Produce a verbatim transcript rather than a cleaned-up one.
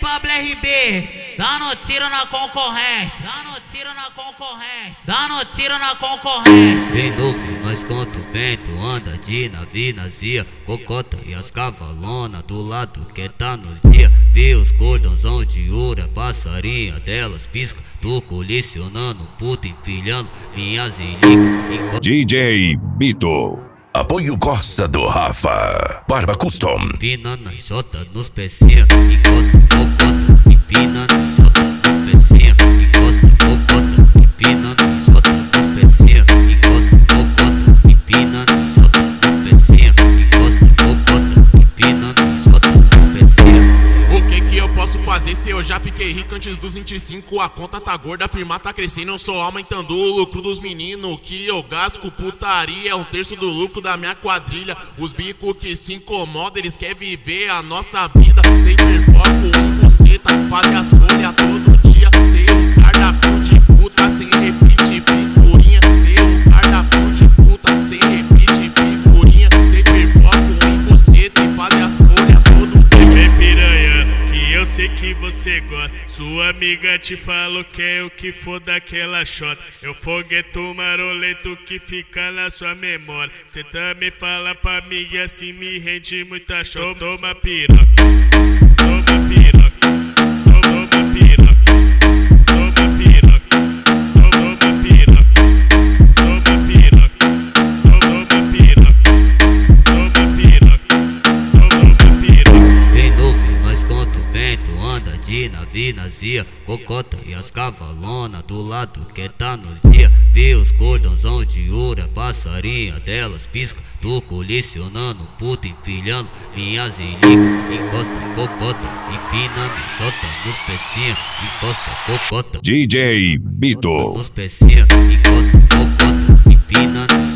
Pablo R B, dando tiro na concorrência, dando tiro na concorrência, dando tiro na concorrência. Vem novo, nós conta o vento, anda de navio, nazia, cocota e as cavalona do lado que tá nos dia. Vê os cordãozão de ouro, a passarinha delas pisca. Tô colecionando puta, empilhando minhas relíquias. D J Bito. Apoio Costa do Rafa. Barba Custom. Empina na jota nos pecinha, encosta cocota. Empina na jota nos pecinha, encosta cocota. Empina na jota nos pecinha, encosta cocota. Empina na jota nos pecinha, encosta cocota. Empina na jota nos pecinha. O que que eu posso fazer se eu já fiquei rico antes dos vinte e cinco? A conta tá gorda, a firma tá crescendo, eu sou aumentando o lucro dos meninos. O que eu gasto com putaria é um terço do lucro da minha quadrilha. Os bicos que se incomodam, eles querem viver a nossa vida. Tem perfoco em buceta, fazem as folhas todo dia. Tem um cardápio de puta sem repetir figurinha. Tem um cardápio de puta sem repetir figurinha. Tem perfoco em buceta e fazem as folhas todo dia. Vem piranha, que eu sei que você gosta. Sua amiga te falou que é o que for daquela shot. Eu fogueto maroleto que fica na sua memória. Cê também fala pra mim e assim me rende muita shot. Toma piroca, toma piroca, toma piroca, toma piroca, toma piroca, toma piroca, toma piroca, toma piroca, toma piroca. Vem novo, nós conta o vento, anda de navio, nazia, cocota e as cavalona do lado que tá nos dia. Vê os cordãozão de ouro, a passarinha delas pisca. Tô colecionando puta, empilhando minhas relíquias. Encosta cocota, empina na jota nos pecinha, encosta cocota. D J Bito. Nos pecinha, encosta cocota, empina na